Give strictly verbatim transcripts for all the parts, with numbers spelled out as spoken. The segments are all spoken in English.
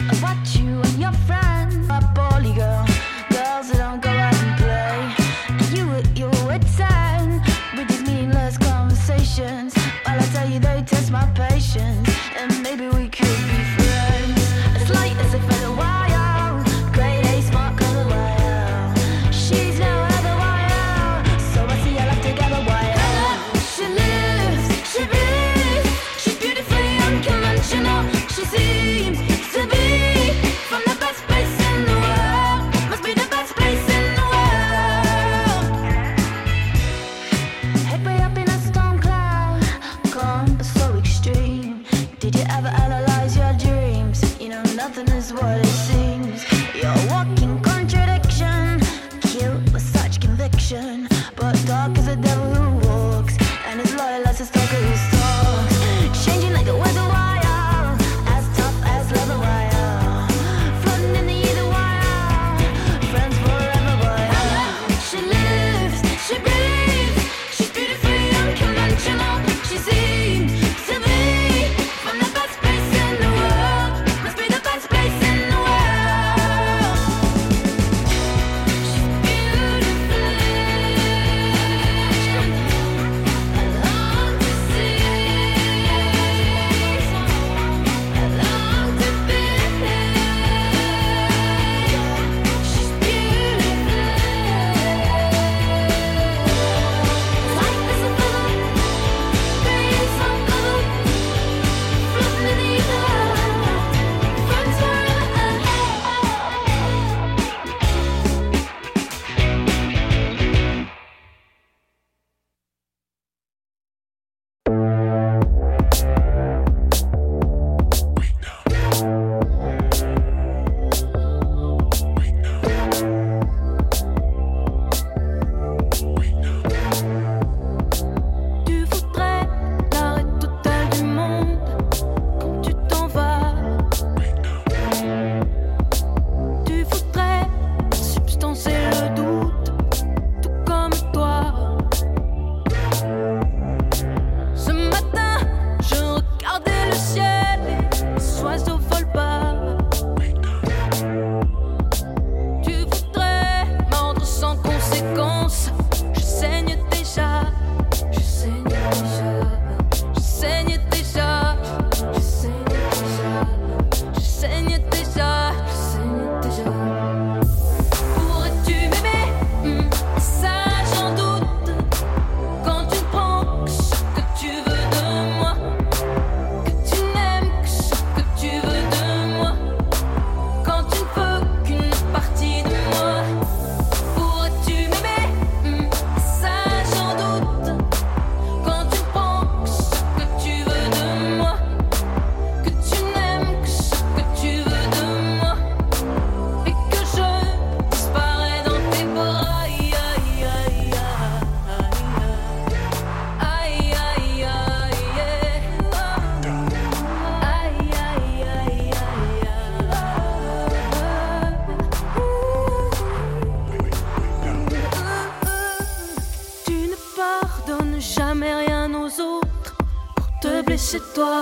chez toi.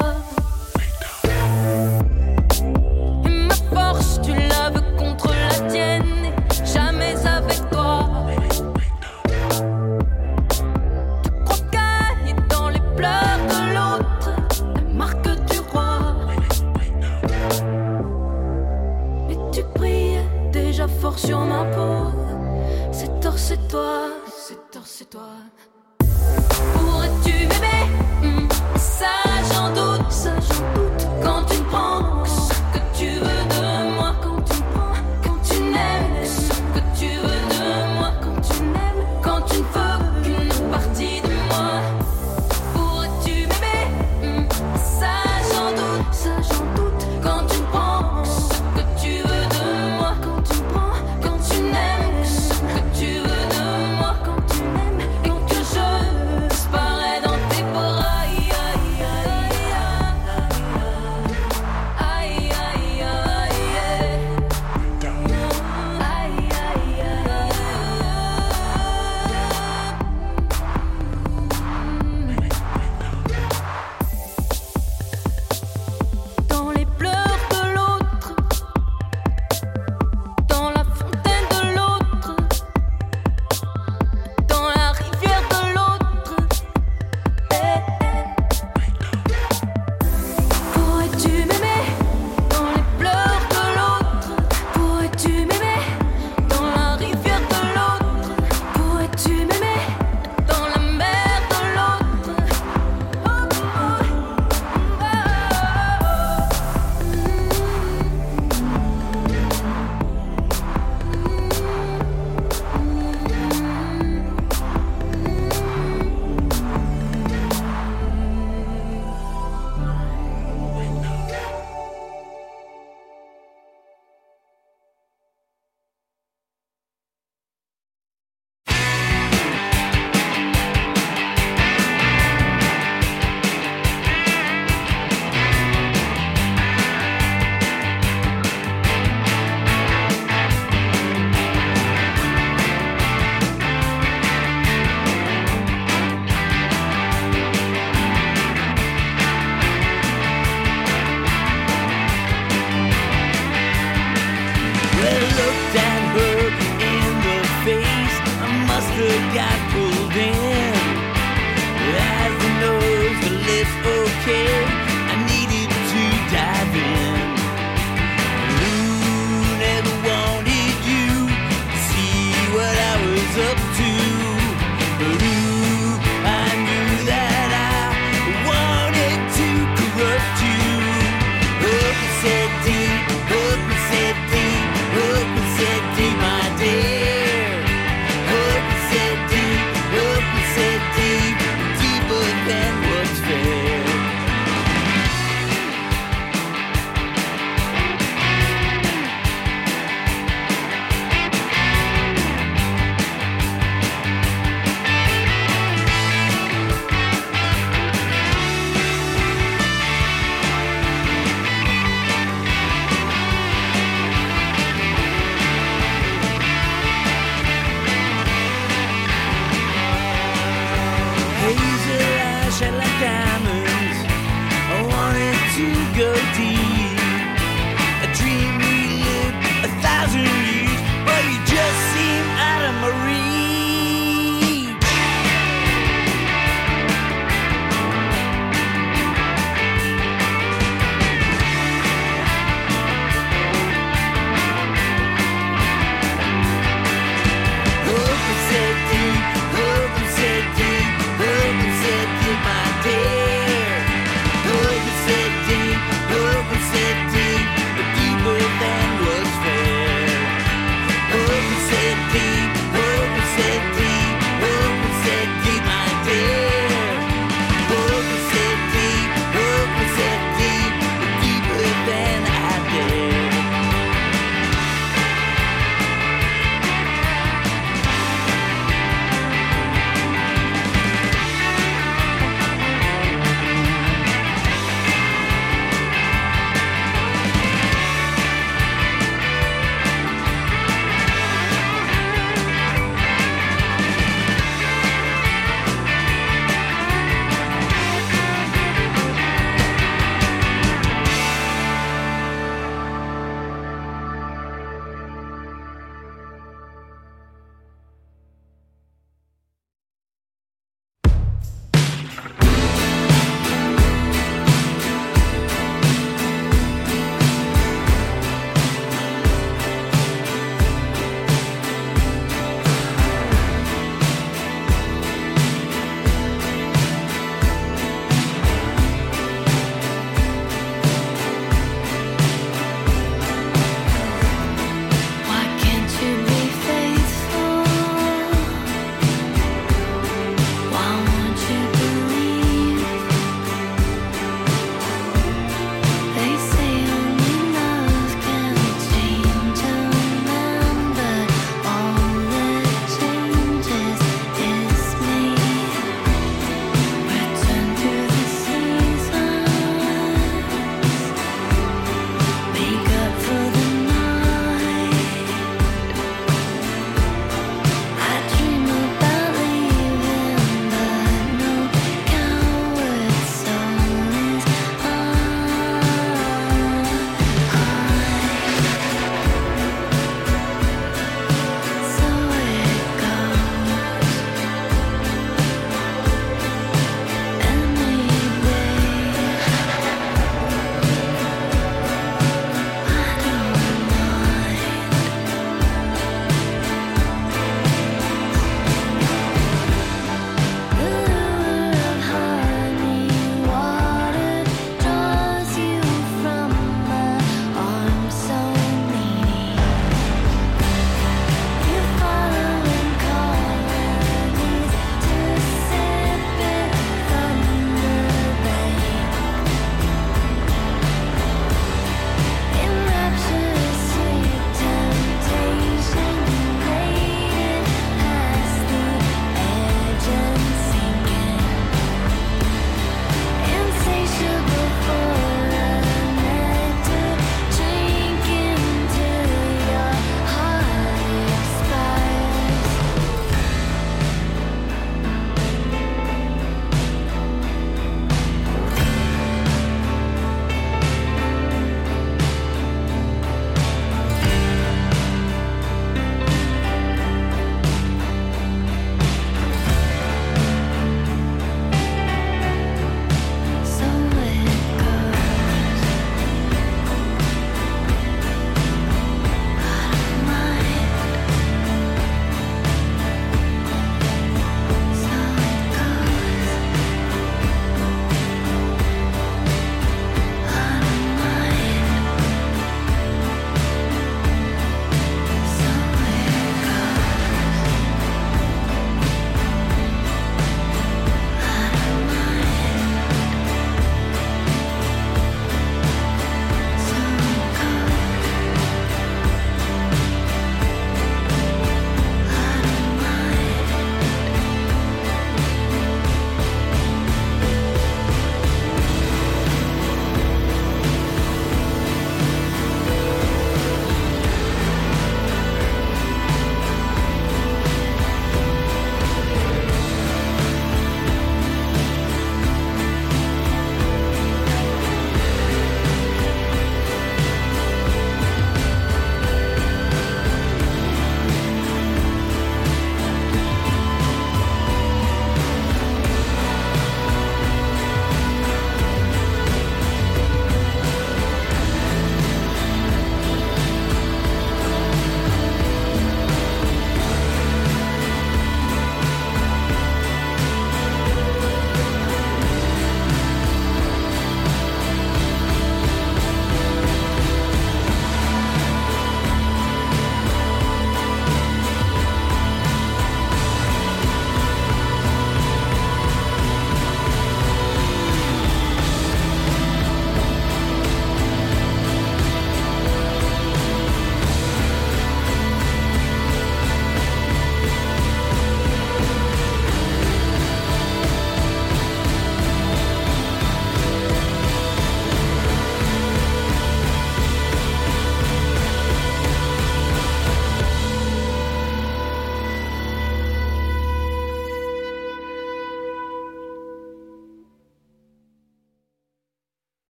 Et ma force, tu la veux contre la tienne, et jamais avec toi. Tu crois qu'elle est dans les pleurs de l'autre, la marque du roi. Et tu brilles déjà fort sur ma peau. C'est tort, c'est toi, c'est tort, c'est toi. Pourrais-tu m'aimer? mmh, Ça j'en doute, ça j'en doute. Quand tu me prends ce que tu veux de moi, quand tu me prends, quand tu n'aimes ce que tu veux de moi, quand tu n'aimes, quand tu ne veux qu'une partie de moi. Pourrais-tu m'aimer? mmh, Ça j'en doute, ça j'en doute. Quand tu me prends ce que tu veux de moi, quand tu me prends, quand tu n'aimes ce que tu veux de moi, quand tu n'aimes, quand que je disparais dans tes bras. Aïe, aïe, aïe, aïe,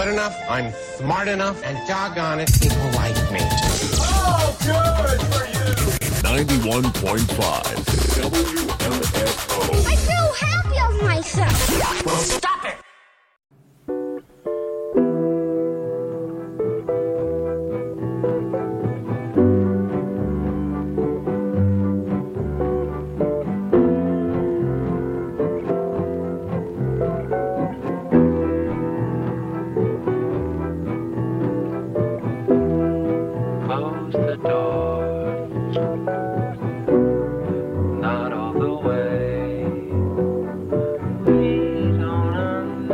good enough, I'm smart enough, and doggone it, people like me. Oh, good for you! ninety-one point five W M F O. I feel happy of myself. Well, stop it! Close the door, not all the way. Please don't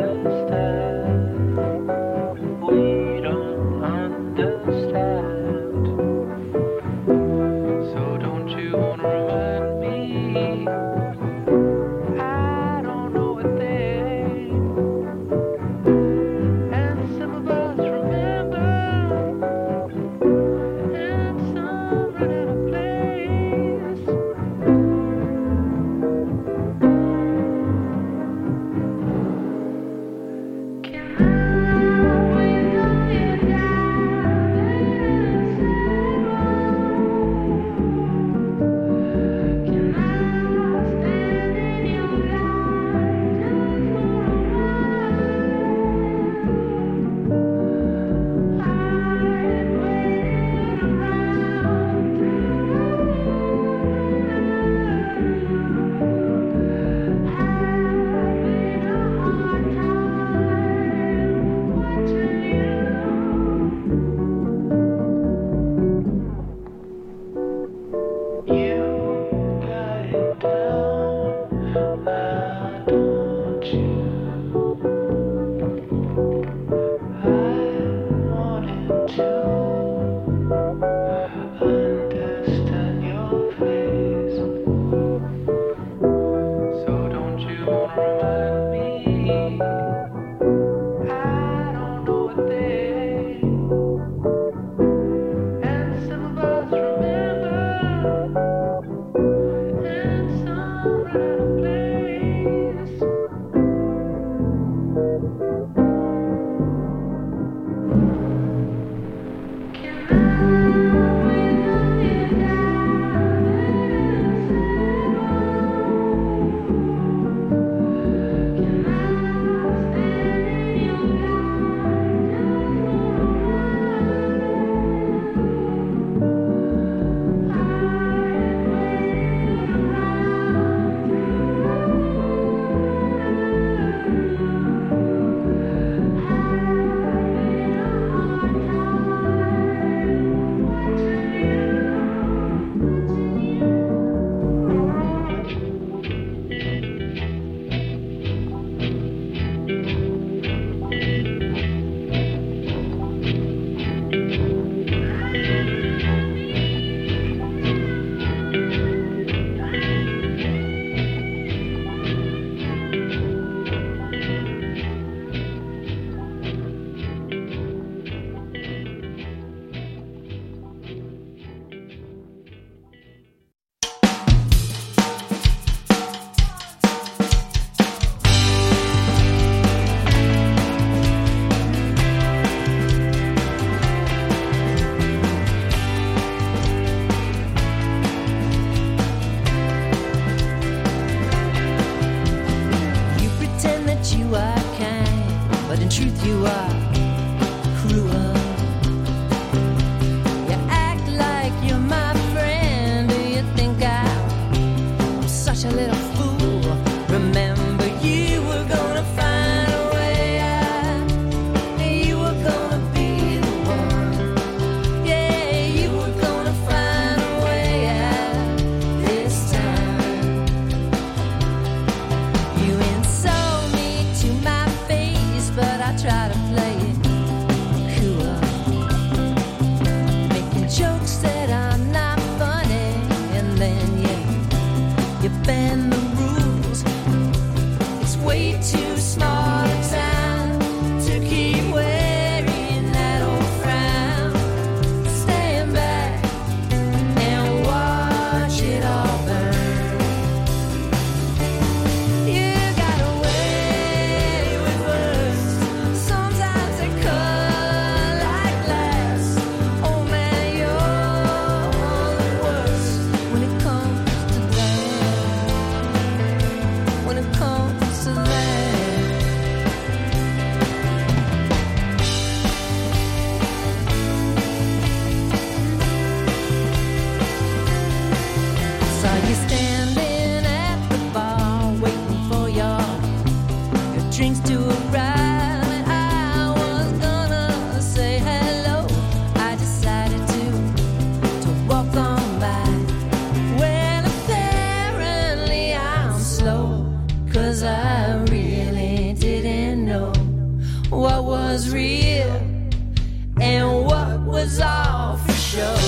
was all for show.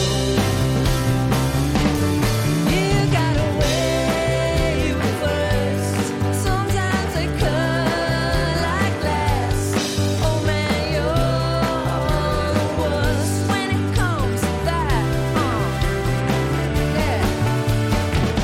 You got away with words. Sometimes they cut like glass. Oh man, you're the worst when it comes to that. Uh, yeah.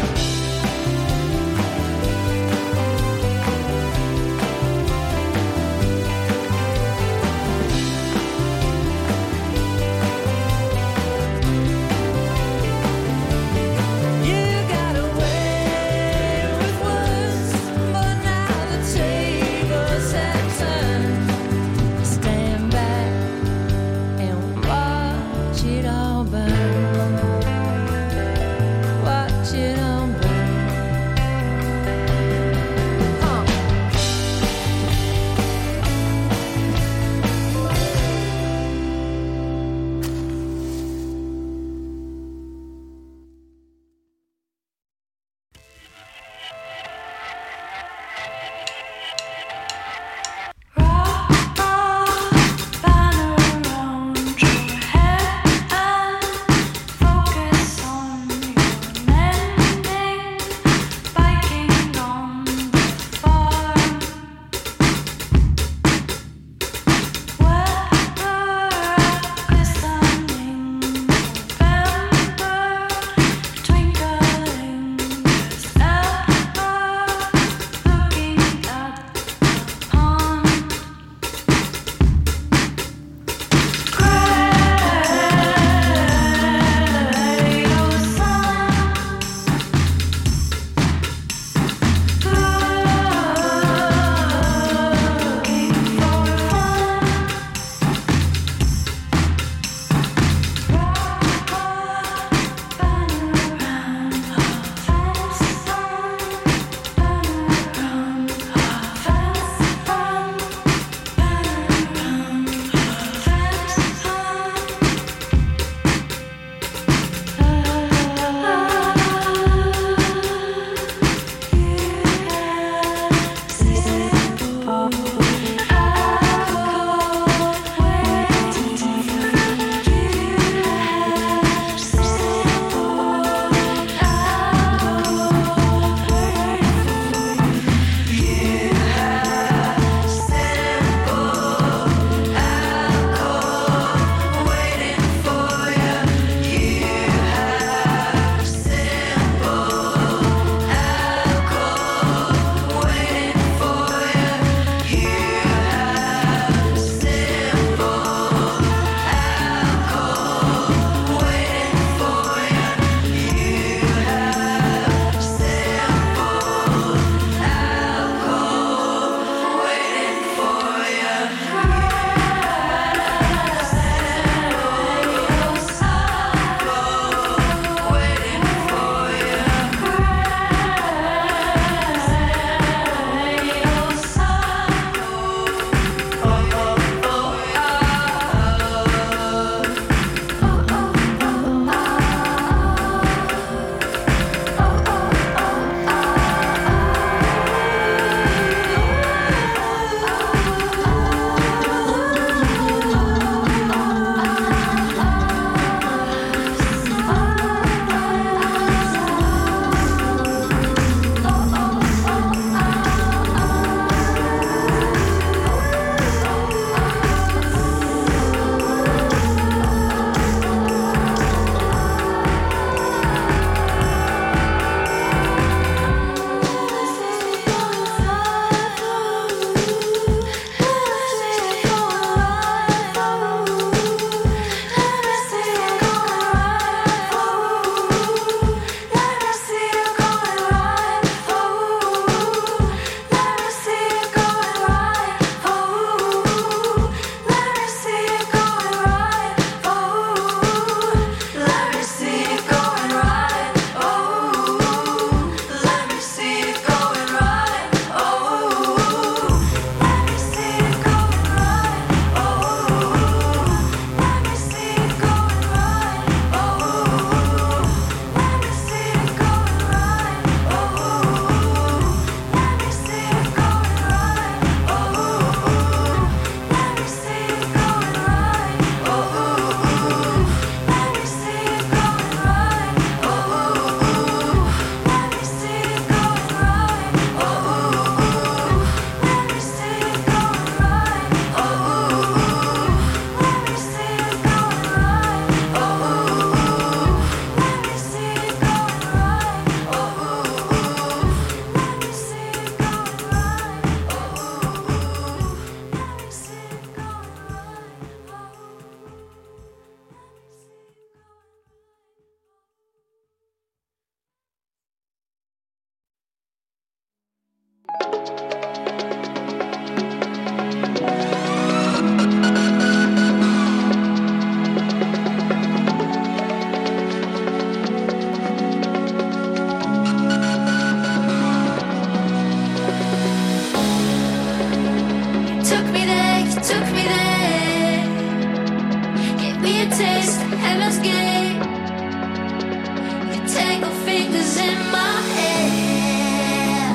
Be a taste of heaven's gate. You tangle fingers in my hair.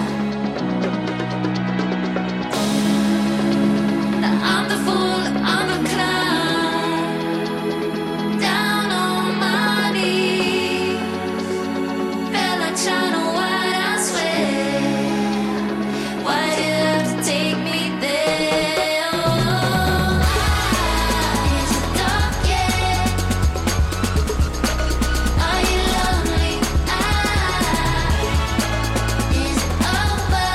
Now I'm the fool, I'm the clown. Down on my knees. Felt like China White, I swear. Why did you have to take me there? Oh, is it dark yet? Are you lonely? Ah, is it over?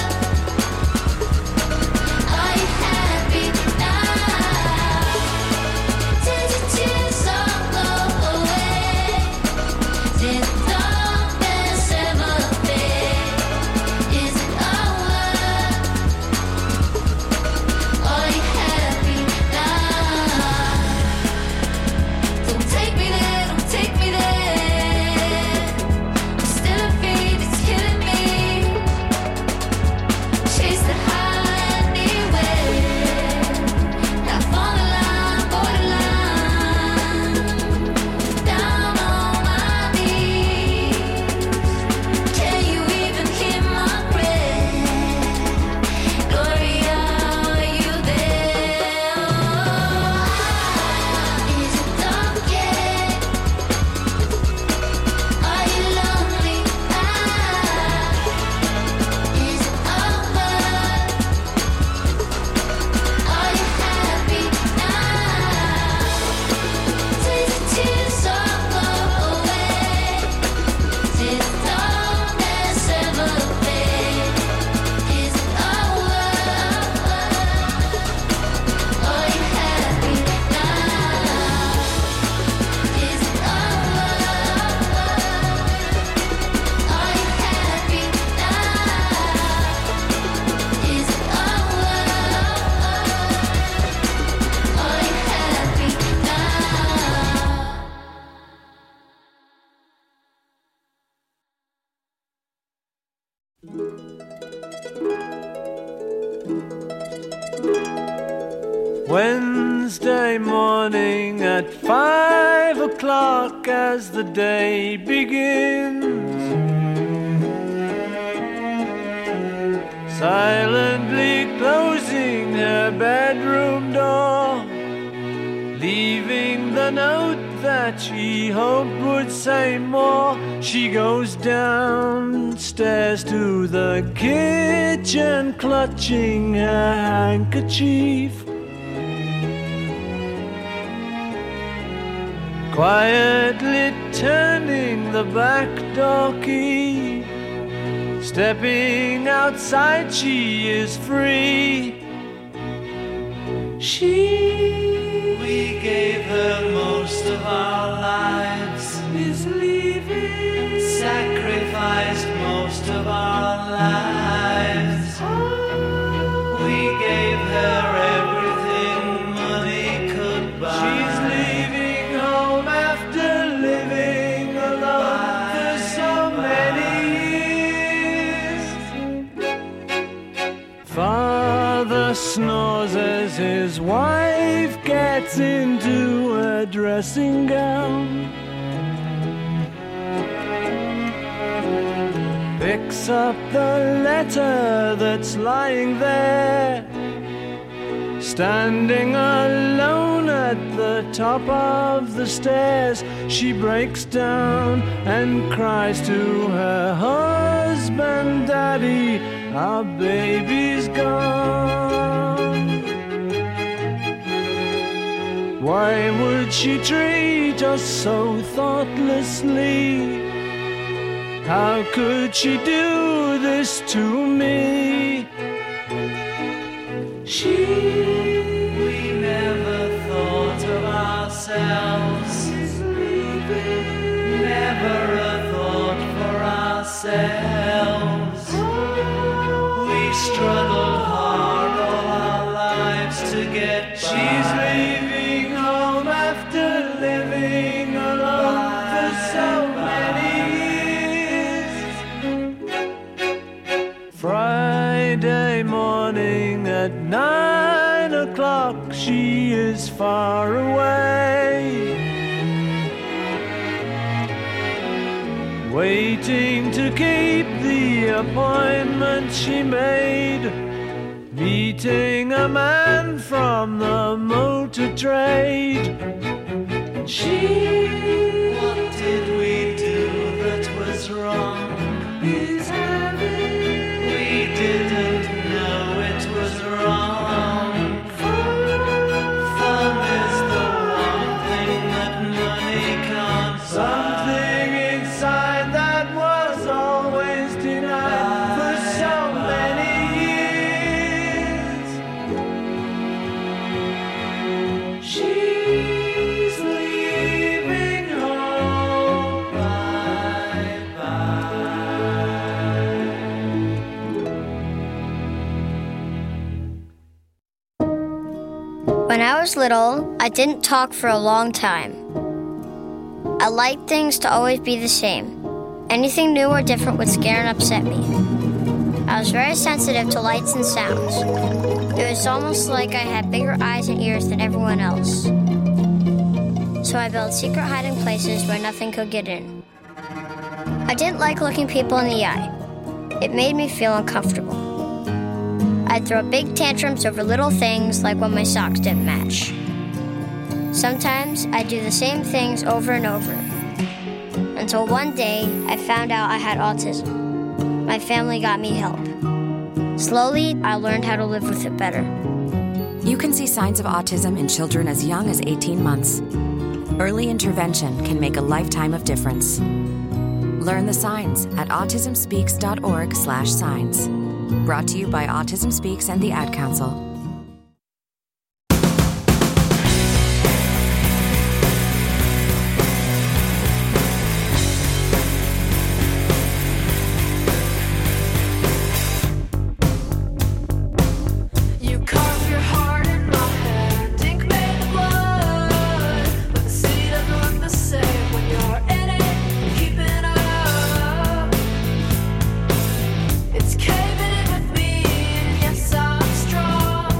Are you happy now? Did your tears all go away? Did the darkness ever fade? Is it over? Are you happy now? Don't take me there, don't take me there. I'm still a fiend, it's killing me. Chase the high anywhere. Half on the line, borderline. Down on my knees. Can you even hear my breath? Gloria, are you there? Oh, is it dark yet? Are you lonely? Ah, is it over? Are you happy now? Did your tears all go away? Did the darkness ever fade? Is it over? Are you happy now? Is it over? Are you happy now? Is it over? Are you happy now? Wednesday morning at five o'clock as the day begins. Silently closing her bedroom door, leaving the note that she hoped would say more. She goes downstairs to the kitchen, clutching her handkerchief. Quietly turning the back door key. Stepping outside, she is free. She, we gave her most of our lives, is leaving. Sacrificed most of our lives. We gave her everything money could buy. She's leaving home after living alone for so many years. Father snores as his wife gets into a dressing gown. Picks up the letter that's lying there. Standing alone at the top of the stairs, she breaks down and cries to her husband, "Daddy, our baby's gone." Why would she treat us so thoughtlessly? How could she do this to me? She, we never thought of ourselves. Never a thought for ourselves. We struggled hard all our lives to get by. She's leaving home after living alone for so many years. Friday morning at nine o'clock, she is far away. waiting to keep the appointment she made, meeting a man from the motor trade. And she, what did we do that was wrong? He's having, we didn't know it was wrong. Fun is the one thing that money can't buy. Something inside that was always denied for so many years. She's leaving home, bye bye. When I was little, I didn't talk for a long time. I liked things to always be the same. Anything new or different would scare and upset me. I was very sensitive to lights and sounds. It was almost like I had bigger eyes and ears than everyone else. So I built secret hiding places where nothing could get in. I didn't like looking people in the eye. It made me feel uncomfortable. I'd throw big tantrums over little things like when my socks didn't match. Sometimes I'd do the same things over and over. Until one day, I found out I had autism. My family got me help. Slowly, I learned how to live with it better. You can see signs of autism in children as young as eighteen months. Early intervention can make a lifetime of difference. Learn the signs at autismspeaks.org slash signs. Brought to you by Autism Speaks and the Ad Council. You carve your heart in my hand, ink made of blood, but the city doesn't look the same when you're in it, keeping up. It's caving in with me, and yes, I'm strong.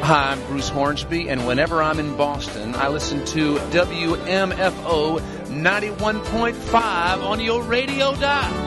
Hi, I'm Bruce Hornsby, and whenever I'm in Boston, I listen to W M F O ninety-one point five on your radio dial.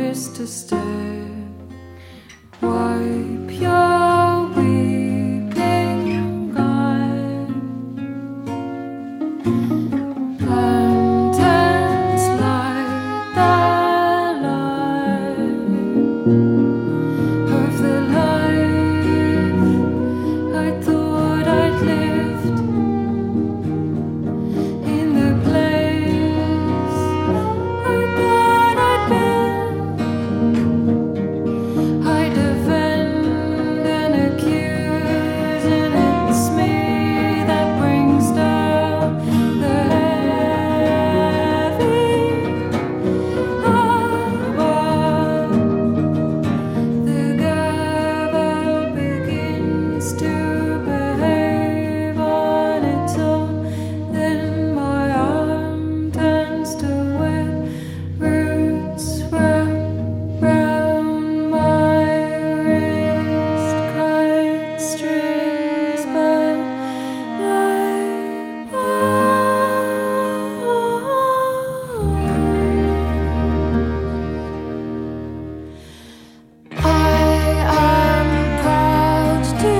is to stay. Wipe your weeping eyes. Lanterns light the light of the life I thought I'd lived, in the place I thought I'd been. I defend and accuse, and it's me that brings down the heavy hour. The gavel begins to behave on its own. Then my arm turns to wet roots wrap round my wrist, kite strings by my I am proud to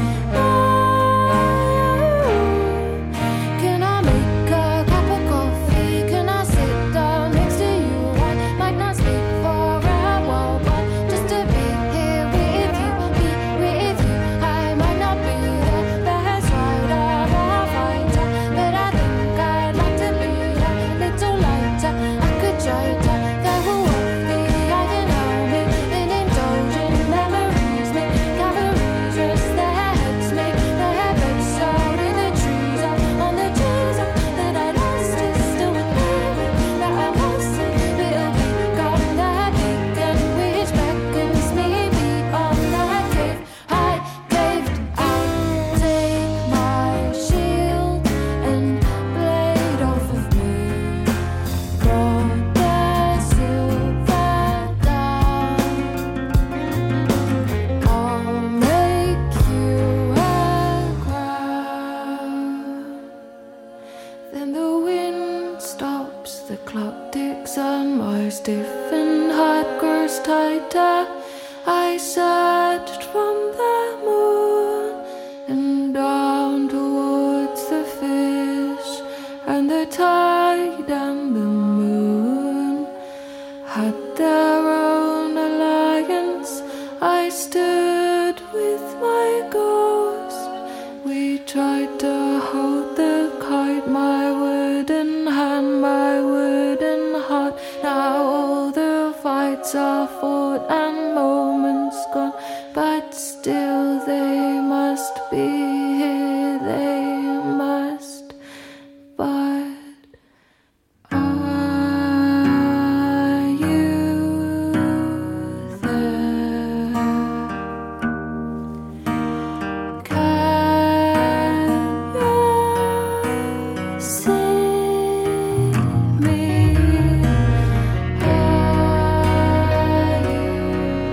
know. Can I make a cup of coffee? Can I sit down next to you? I might not speak for a while, but just to be here with you, be with you. I might not be the best rider or fighter, but I think I'd like to be a little lighter. I could try to the world, the I can help me in indulgent memories, make cavalries rest their heads, make their heavens shout in the trees, up on the trees, up that I lost is still with me, that I wasn't, it'll be gone, that beacon which beckons me beyond that cave I caved out. Take my shield and blade off of me, brought the silver down. I'll make you a crown. Then the wind stops, the clock ticks, and my stiffened heart grows tighter. I searched from the moon and down towards the fish, and the tide and the moon had their own alliance. I stood with my ghost. We tried to hold the kite, my wooden hand, my wooden heart. Now all the fights are fought and moments gone, but still they must be here, they must. But are you there? Can you see me? Are you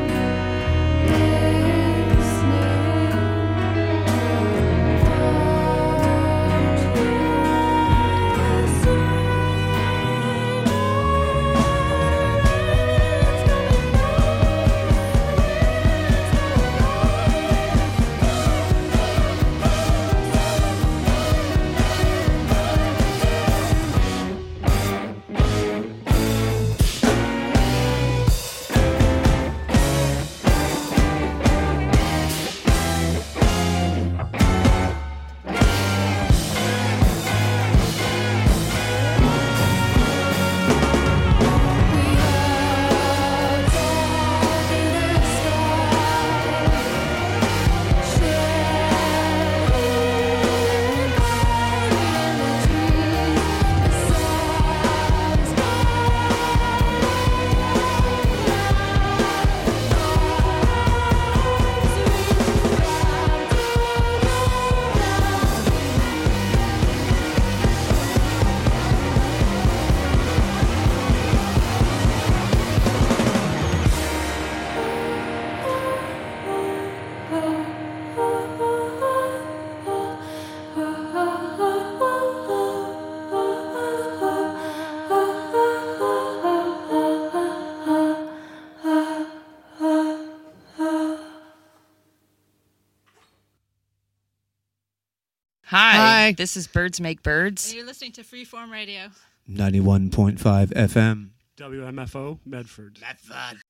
Hi. This is Birds Make Birds. And you're listening to Freeform Radio. ninety-one point five F M. W M F O, Medford. Medford.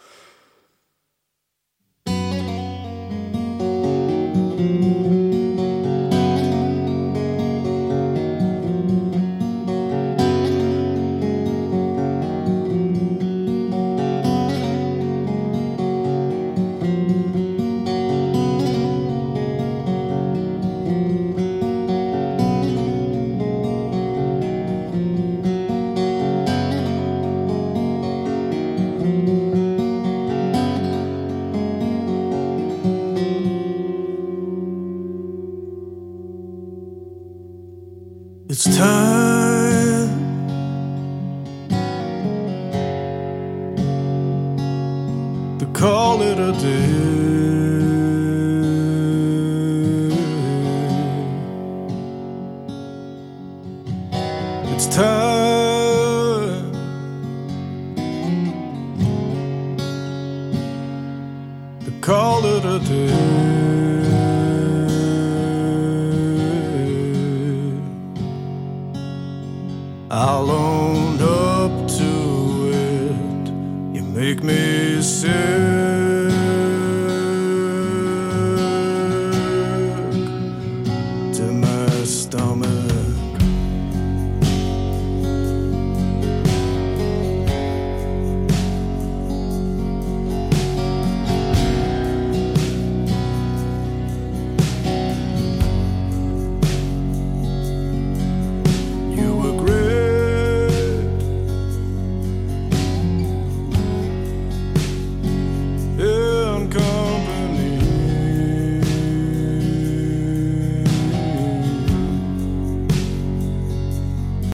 It's time to call it a day. It's time to call it a day. I'll own up to it. You make me sick.